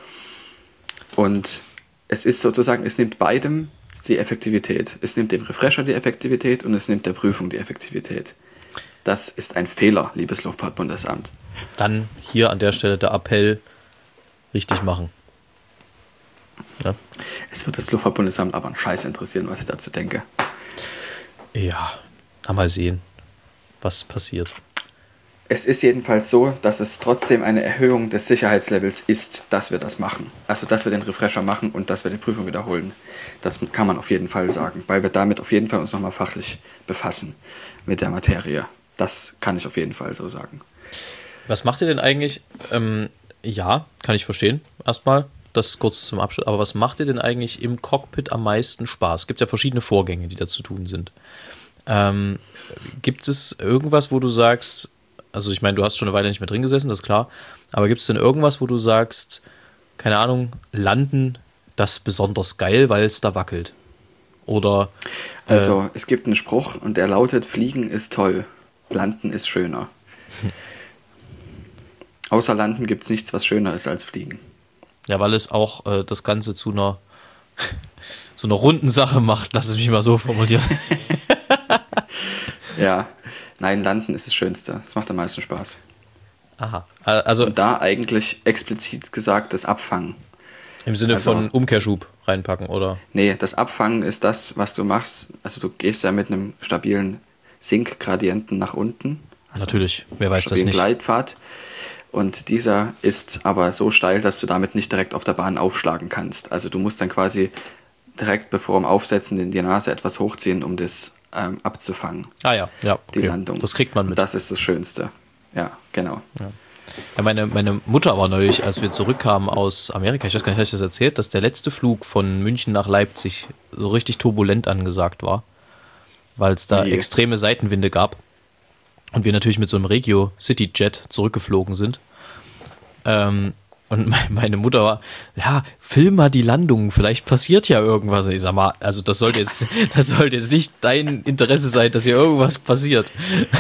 Und es ist sozusagen, es nimmt beidem die Effektivität. Es nimmt dem Refresher die Effektivität und es nimmt der Prüfung die Effektivität. Das ist ein Fehler, liebes Luftfahrtbundesamt. Dann hier an der Stelle der Appell, richtig machen. Ja, Es wird das Luftfahrtbundesamt aber einen Scheiß interessieren, was ich dazu denke. ja na, mal sehen, was passiert. Es ist jedenfalls so, dass es trotzdem eine Erhöhung des Sicherheitslevels ist, dass wir das machen. Also, dass wir den Refresher machen und dass wir die Prüfung wiederholen. Das kann man auf jeden Fall sagen, weil wir damit auf jeden Fall uns nochmal fachlich befassen mit der Materie. Das kann ich auf jeden Fall so sagen. Was macht ihr denn eigentlich? Ähm, ja, kann ich verstehen. Erstmal, das kurz zum Abschluss. Aber was macht ihr denn eigentlich im Cockpit am meisten Spaß? Es gibt ja verschiedene Vorgänge, die da zu tun sind. Ähm, gibt es irgendwas, wo du sagst, also ich meine, du hast schon eine Weile nicht mehr drin gesessen, das ist klar, aber gibt es denn irgendwas, wo du sagst, keine Ahnung, landen, das besonders geil, weil es da wackelt. Oder äh, Also, es gibt einen Spruch und der lautet, Fliegen ist toll, Landen ist schöner. Hm. Außer Landen gibt es nichts, was schöner ist als Fliegen. Ja, weil es auch äh, das Ganze zu einer, zu einer runden Sache macht, lass es mich mal so formulieren. Ja, nein, Landen ist das Schönste. Das macht am meisten Spaß. Aha, also und da eigentlich explizit gesagt das Abfangen. Im Sinne also, von Umkehrschub reinpacken, oder? Nee, das Abfangen ist das, was du machst. Also du gehst ja mit einem stabilen Sinkgradienten nach unten. Also natürlich, wer weiß das nicht. Gleitpfad. Und dieser ist aber so steil, dass du damit nicht direkt auf der Bahn aufschlagen kannst. Also du musst dann quasi direkt bevor dem Aufsetzen in die Nase etwas hochziehen, um das ähm, abzufangen. Ah ja, ja, okay. Die Landung. Das kriegt man mit. Und das ist das Schönste. Ja, genau. Ja. Ja, meine, meine Mutter war neulich, als wir zurückkamen aus Amerika, ich weiß gar nicht, habe ich das erzählt, dass der letzte Flug von München nach Leipzig so richtig turbulent angesagt war, weil es da Je. extreme Seitenwinde gab. Und wir natürlich mit so einem Regio City Jet zurückgeflogen sind. Ähm, und meine Mutter war, ja, film mal die Landung, vielleicht passiert ja irgendwas. Ich sag mal, also das sollte jetzt, das sollte jetzt nicht dein Interesse sein, dass hier irgendwas passiert.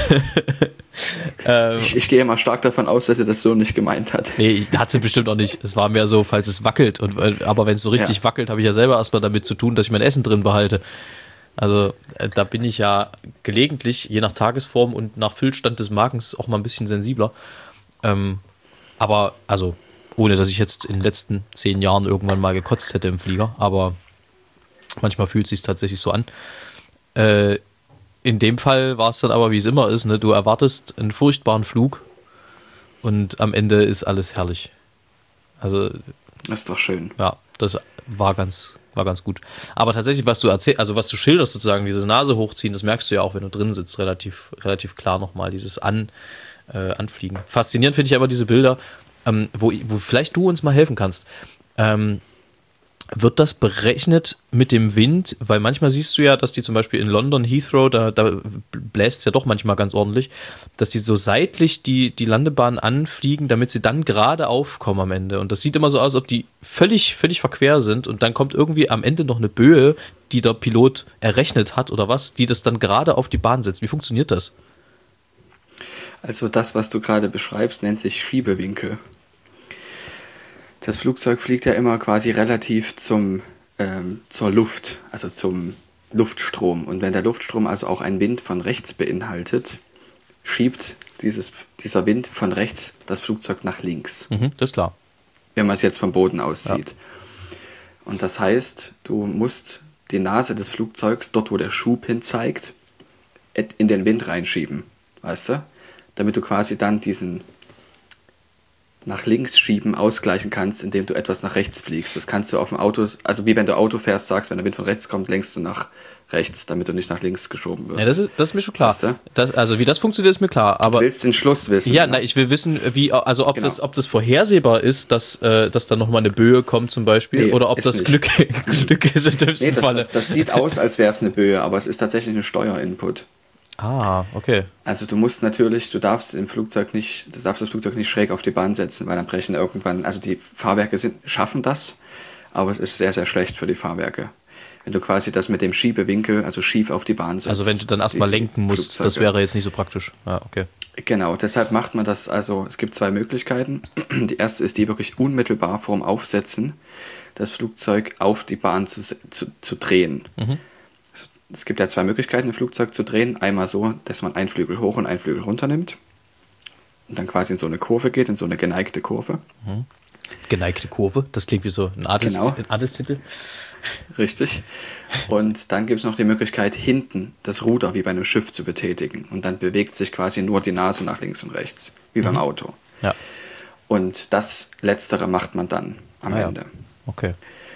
ähm, ich, ich gehe mal stark davon aus, dass sie das so nicht gemeint hat. Nee, hat sie bestimmt auch nicht. Es war mehr so, falls es wackelt. Und, aber wenn es so richtig ja. wackelt, habe ich ja selber erstmal damit zu tun, dass ich mein Essen drin behalte. Also äh, da bin ich ja gelegentlich, je nach Tagesform und nach Füllstand des Magens, auch mal ein bisschen sensibler. Ähm, aber, also, ohne dass ich jetzt in den letzten zehn Jahren irgendwann mal gekotzt hätte im Flieger, aber manchmal fühlt es sich tatsächlich so an. Äh, in dem Fall war es dann aber, wie es immer ist, ne? Du erwartest einen furchtbaren Flug und am Ende ist alles herrlich. Also, das ist doch schön. Ja, das war ganz, war ganz gut. Aber tatsächlich, was du erzählst, also was du schilderst sozusagen, dieses Nase hochziehen, das merkst du ja auch, wenn du drin sitzt, relativ, relativ klar nochmal, dieses An, äh, Anfliegen. Faszinierend finde ich aber diese Bilder, ähm, wo, wo vielleicht du uns mal helfen kannst. Ähm, wird das berechnet mit dem Wind? Weil manchmal siehst du ja, dass die zum Beispiel in London, Heathrow, da, da bläst es ja doch manchmal ganz ordentlich, dass die so seitlich die, die Landebahn anfliegen, damit sie dann gerade aufkommen am Ende. Und das sieht immer so aus, als ob die völlig, völlig verquer sind und dann kommt irgendwie am Ende noch eine Böe, die der Pilot errechnet hat oder was, die das dann gerade auf die Bahn setzt. Wie funktioniert das? Also das, was du gerade beschreibst, nennt sich Schiebewinkel. Das Flugzeug fliegt ja immer quasi relativ zum, ähm, zur Luft, also zum Luftstrom. Und wenn der Luftstrom also auch einen Wind von rechts beinhaltet, schiebt dieses, dieser Wind von rechts das Flugzeug nach links. Mhm, das ist klar. Wenn man es jetzt vom Boden aus Ja. sieht. Und das heißt, du musst die Nase des Flugzeugs, dort wo der Schub hin zeigt, in den Wind reinschieben, weißt du? Damit du quasi dann diesen nach links schieben ausgleichen kannst, indem du etwas nach rechts fliegst. Das kannst du auf dem Auto, also wie wenn du Auto fährst, sagst, wenn der Wind von rechts kommt, lenkst du nach rechts, damit du nicht nach links geschoben wirst. Ja, das ist, das ist mir schon klar. Weißt du? Das, also wie das funktioniert, ist mir klar. Aber du willst den Schluss wissen. ja, ne? na, ich will wissen, wie, also ob, Genau. das, ob das vorhersehbar ist, dass, äh, dass da nochmal eine Böe kommt zum Beispiel, Nee, oder ob ist das nicht. Glück, Glück ist im dümmsten Nee, das, Falle. das, das sieht aus, als wäre es eine Böe, aber es ist tatsächlich ein Steuerinput. Ah, okay. Also du musst natürlich, du darfst im Flugzeug nicht, du darfst das Flugzeug nicht schräg auf die Bahn setzen, weil dann brechen irgendwann, also die Fahrwerke sind, schaffen das, aber es ist sehr, sehr schlecht für die Fahrwerke. Wenn du quasi das mit dem Schiebewinkel, also schief auf die Bahn setzt. Also wenn du dann erstmal die- die lenken musst, das Flugzeuge. wäre jetzt nicht so praktisch. Ja, okay. Genau, deshalb macht man das, also es gibt zwei Möglichkeiten. Die erste ist die wirklich unmittelbar vorm Aufsetzen, das Flugzeug auf die Bahn zu, se- zu, zu drehen. Mhm. Es- Es gibt ja zwei Möglichkeiten, ein Flugzeug zu drehen. Einmal so, dass man einen Flügel hoch und einen Flügel runter nimmt und dann quasi in so eine Kurve geht, in so eine geneigte Kurve. Geneigte Kurve, das klingt wie so ein, Adels, Genau. ein Adelstitel. Richtig. Und dann gibt es noch die Möglichkeit, hinten das Ruder wie bei einem Schiff zu betätigen. Und dann bewegt sich quasi nur die Nase nach links und rechts, wie beim Auto. Ja, Und das Letztere macht man dann am Ah ja. Ende. okay.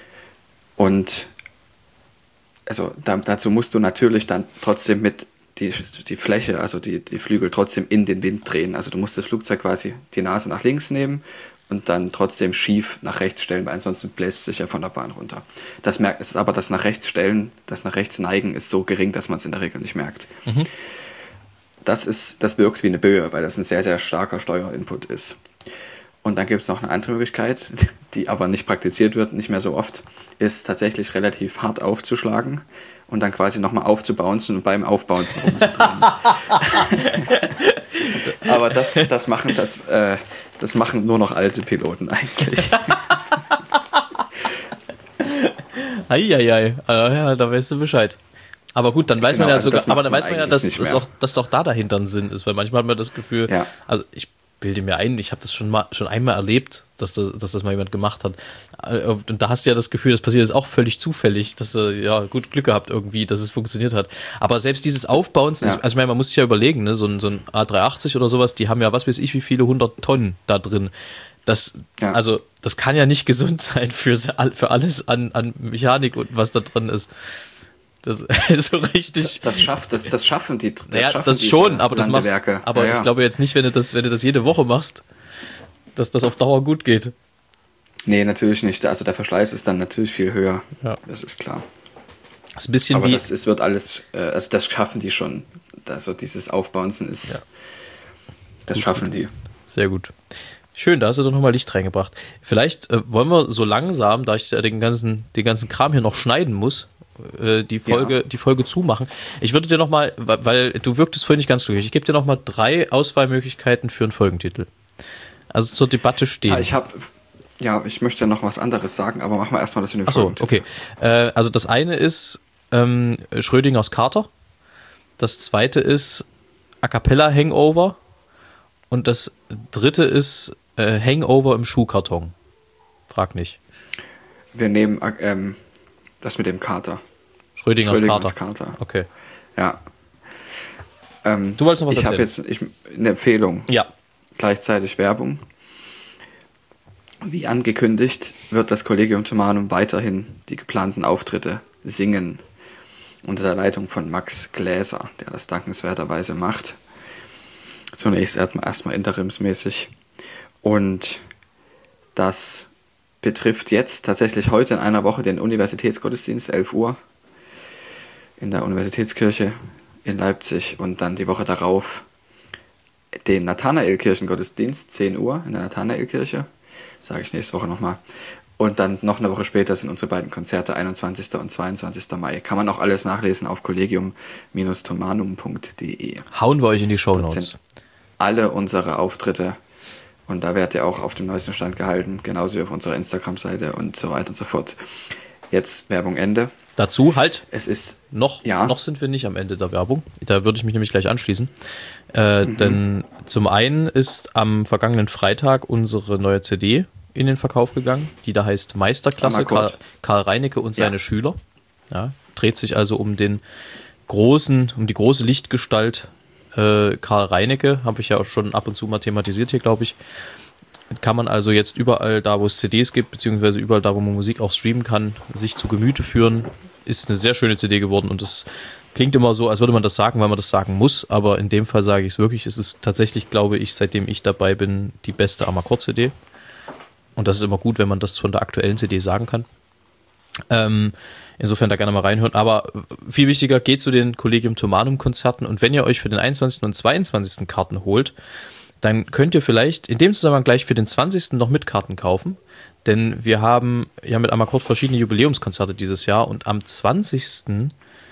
Und also da, dazu musst du natürlich dann trotzdem mit die, die Fläche, also die, die Flügel trotzdem in den Wind drehen. Also du musst das Flugzeug quasi die Nase nach links nehmen und dann trotzdem schief nach rechts stellen, weil ansonsten bläst es sich ja von der Bahn runter. Das merkt es aber, das nach rechts stellen, das nach rechts neigen ist so gering, dass man es in der Regel nicht merkt. Mhm. Das ist, das wirkt wie eine Böe, weil das ein sehr, sehr starker Steuerinput ist. Und dann gibt es noch eine andere Möglichkeit, die aber nicht praktiziert wird, nicht mehr so oft, ist tatsächlich relativ hart aufzuschlagen und dann quasi nochmal aufzubouncen und beim Aufbouncen rumzudrehen. Aber das, das, machen, das, äh, das machen nur noch alte Piloten eigentlich. Eieiei, ja, da weißt du Bescheid. Aber gut, dann weiß Genau, man ja also sogar, das macht aber dann man weiß man ja, eigentlich dass, nicht dass, mehr. auch, dass doch da dahinter ein Sinn ist, weil manchmal hat man das Gefühl, Ja. also ich bilde mir ein, ich habe das schon mal schon einmal erlebt, dass das, dass das mal jemand gemacht hat. Und da hast du ja das Gefühl, das passiert jetzt auch völlig zufällig, dass du ja gut Glück gehabt irgendwie, dass es funktioniert hat. Aber selbst dieses Aufbouncen, Ja. ist, also ich meine, man muss sich ja überlegen, ne, so ein, so ein A drei achtzig oder sowas, die haben ja was weiß ich wie viele hundert Tonnen da drin. Das, Ja. also, das kann ja nicht gesund sein für, für alles an, an Mechanik und was da drin ist. Das ist so richtig. Das schafft, das, das schaffen die. Das, Naja, schaffen das diese schon, aber das machst, Landewerke. aber ja, ja. ich glaube jetzt nicht, wenn du das, wenn du das jede Woche machst, dass das auf Dauer gut geht. Nee, natürlich nicht. Also der Verschleiß ist dann natürlich viel höher. Ja. Das ist klar. Das ist ein bisschen Aber wie. das ist, wird alles, äh, also das schaffen die schon. Also dieses Aufbouncen ist, Ja. das schaffen die. Sehr gut. Schön, da hast du doch nochmal Licht reingebracht. Vielleicht äh, wollen wir so langsam, da ich äh, den ganzen, den ganzen Kram hier noch schneiden muss, äh, die Folge, Ja. die Folge zumachen. Ich würde dir nochmal, weil du wirktest vorhin nicht ganz glücklich, ich gebe dir nochmal drei Auswahlmöglichkeiten für einen Folgentitel. Also zur Debatte stehen. Ja, ich habe, ja, ich möchte noch was anderes sagen, aber machen wir erstmal das in den Achso, Folgentitel. okay. Äh, also das eine ist ähm, Schrödingers Kater. Das zweite ist A Cappella Hangover. Und das dritte ist äh, Hangover im Schuhkarton. Frag nicht. Wir nehmen äh, ähm, das mit dem Kater. Schrödingers, Schrödingers Kater. Kater. Okay. Ja. Ähm, Du wolltest noch was ich habe erzählen? jetzt ich, eine Empfehlung. Ja. Gleichzeitig Werbung. Wie angekündigt, wird das Collegium Thomanum weiterhin die geplanten Auftritte singen. Unter der Leitung von Max Gläser, der das dankenswerterweise macht. Zunächst erstmal, erstmal interimsmäßig. Und das betrifft jetzt tatsächlich heute in einer Woche den Universitätsgottesdienst, elf Uhr, in der Universitätskirche in Leipzig. Und dann die Woche darauf den Nathanael-Kirchengottesdienst, zehn Uhr in der Nathanael-Kirche. Sage ich nächste Woche nochmal. Und dann noch eine Woche später sind unsere beiden Konzerte, einundzwanzigsten und zweiundzwanzigsten Mai. Kann man auch alles nachlesen auf collegium Bindestrich thomanum punkt de. Hauen wir euch in die Dort Shownotes. sind alle unsere Auftritte und da werdet ihr auch auf dem neuesten Stand gehalten, genauso wie auf unserer Instagram-Seite und so weiter und so fort. Jetzt Werbung Ende. Dazu halt, Es ist, noch, Ja. noch sind wir nicht am Ende der Werbung. Da würde ich mich nämlich gleich anschließen. Äh, Mhm. Denn zum einen ist am vergangenen Freitag unsere neue C D in den Verkauf gegangen, die da heißt Meisterklasse, Karl, Amakord. Karl Reinecke und seine Ja. Schüler. Ja, dreht sich also um den großen, um die große Lichtgestalt äh, Karl Reinecke, habe ich ja auch schon ab und zu mal thematisiert hier, glaube ich. Kann man also jetzt überall da, wo es C Ds gibt, beziehungsweise überall da, wo man Musik auch streamen kann, sich zu Gemüte führen. Ist eine sehr schöne C D geworden und es klingt immer so, als würde man das sagen, weil man das sagen muss, aber in dem Fall sage ich es wirklich. Es ist tatsächlich, glaube ich, seitdem ich dabei bin, die beste Amakord-C D. Und das ist immer gut, wenn man das von der aktuellen C D sagen kann. Ähm, insofern da gerne mal reinhören. Aber viel wichtiger, geht zu den Collegium Thomanum Konzerten und wenn ihr euch für den einundzwanzigsten und zweiundzwanzigsten Karten holt, dann könnt ihr vielleicht in dem Zusammenhang gleich für den zwanzigsten noch mit Karten kaufen. Denn wir haben ja mit Amakord verschiedene Jubiläumskonzerte dieses Jahr und am zwanzigsten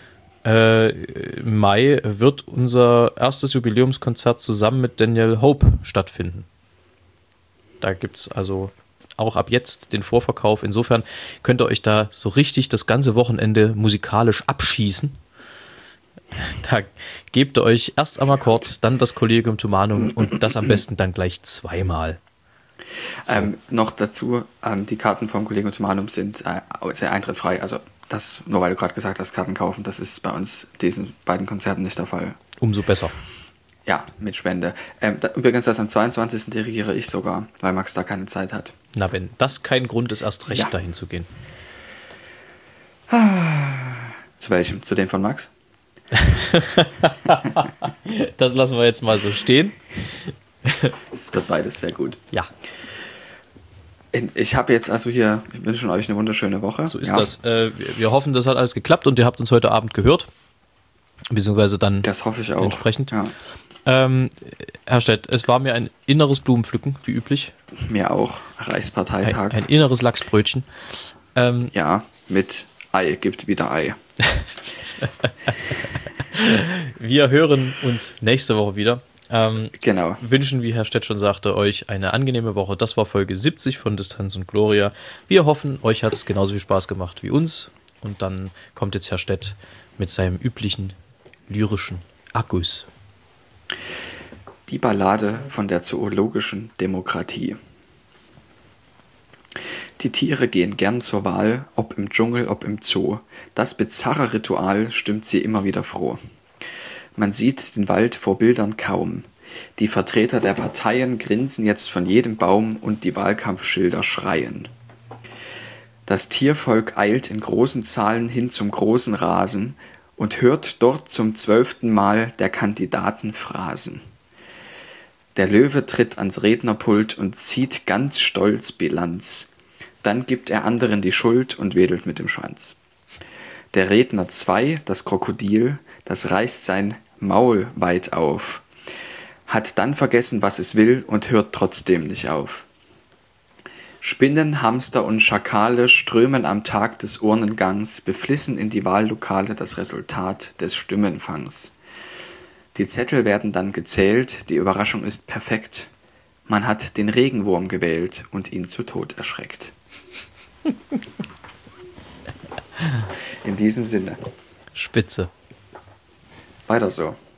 Mai wird unser erstes Jubiläumskonzert zusammen mit Daniel Hope stattfinden. Da gibt es also auch ab jetzt den Vorverkauf. Insofern könnt ihr euch da so richtig das ganze Wochenende musikalisch abschießen. Da gebt ihr euch erst Amakord, dann das Collegium Thomanum und das am besten dann gleich zweimal. ähm, noch dazu, ähm, die Karten vom Collegium Thomanum sind äh, sehr eintrittfrei. Also das, nur weil du gerade gesagt hast, Karten kaufen, das ist bei uns diesen beiden Konzerten nicht der Fall. Umso besser. Ja, mit Spende. Ähm, da, übrigens, das am zweiundzwanzigsten dirigiere ich sogar, weil Max da keine Zeit hat. Na, wenn das kein Grund ist, erst recht Ja. dahin zu gehen. Zu welchem? Zu dem von Max? Das lassen wir jetzt mal so stehen. Es wird beides sehr gut. Ja, Ich habe jetzt also hier, ich wünsche euch eine wunderschöne Woche. so ist ja, das. Äh, wir, wir hoffen, das hat alles geklappt und ihr habt uns heute Abend gehört. Beziehungsweise dann Das hoffe ich auch. entsprechend. Ja. Ähm, Herr Stett, es war mir ein inneres Blumenpflücken, wie üblich. Mir auch. Reichsparteitag. Ein, ein inneres Lachsbrötchen. Ähm, ja, mit Ei. Gibt wieder Ei. Wir hören uns nächste Woche wieder. Ähm, genau. Wünschen, wie Herr Stett schon sagte, euch eine angenehme Woche. Das war Folge siebzig von Distanz und Gloria. Wir hoffen, euch hat es genauso viel Spaß gemacht wie uns. Und dann kommt jetzt Herr Stett mit seinem üblichen lyrischen Akkus. Die Ballade von der zoologischen Demokratie. Die Tiere gehen gern zur Wahl, ob im Dschungel, ob im Zoo. Das bizarre Ritual stimmt sie immer wieder froh. Man sieht den Wald vor Bildern kaum. Die Vertreter der Parteien grinsen jetzt von jedem Baum und die Wahlkampfschilder schreien. Das Tiervolk eilt in großen Zahlen hin zum großen Rasen und hört dort zum zwölften Mal der Kandidaten Phrasen. Der Löwe tritt ans Rednerpult und zieht ganz stolz Bilanz. Dann gibt er anderen die Schuld und wedelt mit dem Schwanz. Der Redner zwei, das Krokodil, das reißt sein Maul weit auf, hat dann vergessen, was es will und hört trotzdem nicht auf. Spinnen, Hamster und Schakale strömen am Tag des Urnengangs beflissen in die Wahllokale das Resultat des Stimmenfangs. Die Zettel werden dann gezählt, die Überraschung ist perfekt. Man hat den Regenwurm gewählt und ihn zu Tod erschreckt. In diesem Sinne. Spitze. Weiter so.